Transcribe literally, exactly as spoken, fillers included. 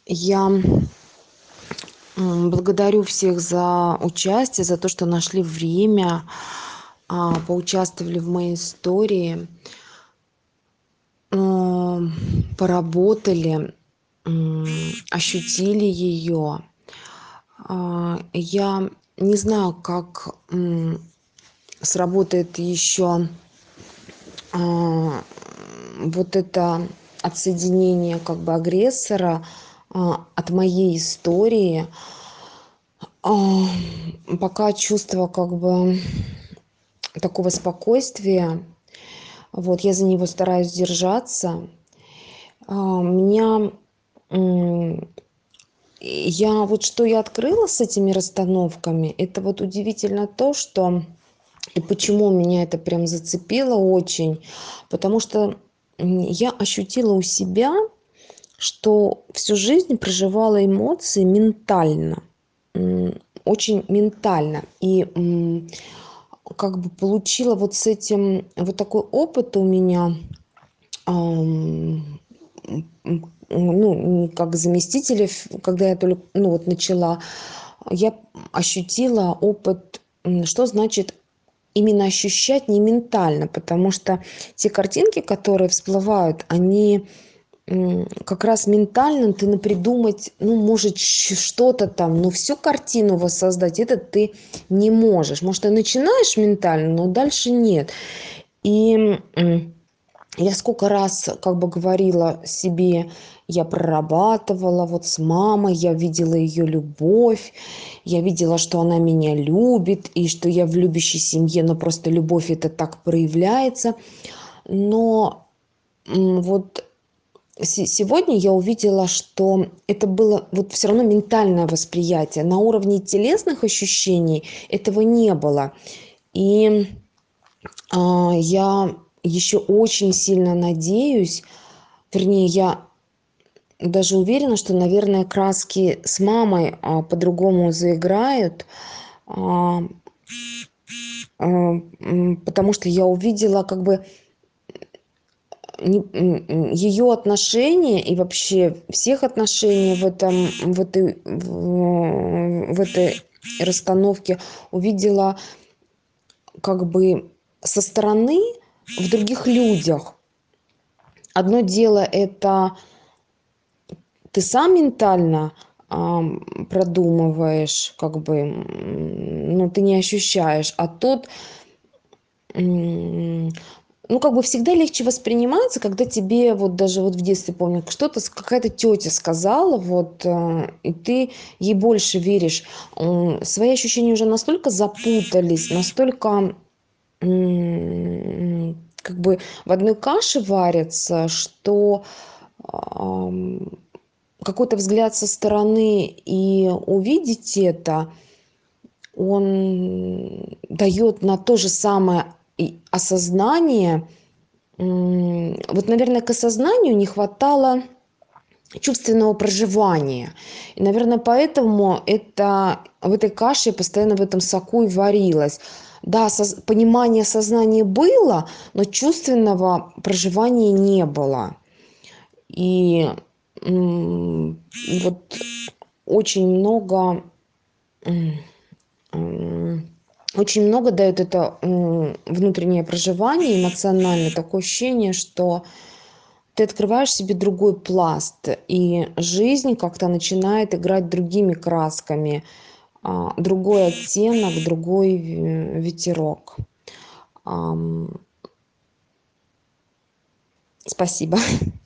Я м, благодарю всех за участие, за то, что нашли время, а, поучаствовали в моей истории, ам, поработали, м, ощутили ее. А, я не знаю, как м, сработает еще а, вот это отсоединение как бы агрессора а, от моей истории. А, Пока чувство как бы такого спокойствия. Вот, я за него стараюсь держаться. А, меня, м, я вот что я открыла с этими расстановками, это вот удивительно то, что и почему меня это прям зацепило очень, потому что м, я ощутила у себя, что всю жизнь проживала эмоции ментально, м, очень ментально. И м, как бы получила вот с этим вот такой опыт у меня, ам, м, ну, как заместителя, ф- когда я только, ну, вот начала, я ощутила опыт, м, что значит именно ощущать не ментально, потому что те картинки, которые всплывают, они м, как раз ментально ты напридумать, ну, может, щ- что-то там, но всю картину воссоздать, это ты не можешь. Может, ты начинаешь ментально, но дальше нет. И м, я сколько раз как бы говорила себе, я прорабатывала вот с мамой, я видела ее любовь, я видела, что она меня любит, и что я в любящей семье, но просто любовь это так проявляется. Но м, вот се- сегодня я увидела, что это было вот все равно ментальное восприятие. На уровне телесных ощущений этого не было. И а, я еще очень сильно надеюсь, вернее, я даже уверена, что, наверное, краски с мамой а, по-другому заиграют, а, а, м, потому что я увидела как бы ее отношения и вообще всех отношений в этом, в этой, в, в этой расстановке увидела как бы со стороны в других людях. Одно дело это ты сам ментально ам, продумываешь, как бы, м, ну, ты не ощущаешь, а тут, м, ну, как бы всегда легче воспринимается, когда тебе, вот даже вот в детстве, помню, что-то с- какая-то тетя сказала, вот, э, и ты ей больше веришь. М, Свои ощущения уже настолько запутались, настолько м, как бы в одной каше варятся, что какой-то взгляд со стороны и увидеть это, он дает на то же самое и осознание. М, Вот, наверное, к осознанию не хватало чувственного проживания. И, наверное, поэтому это в этой каше постоянно в этом соку и варилось. Да, соз- понимание сознания было, но чувственного проживания не было. И м, вот очень много, м, м, очень много дает это м, внутреннее проживание эмоциональное, такое ощущение, что ты открываешь себе другой пласт, и жизнь как-то начинает играть другими красками, а, другой оттенок, другой э, ветерок. Ам, Спасибо.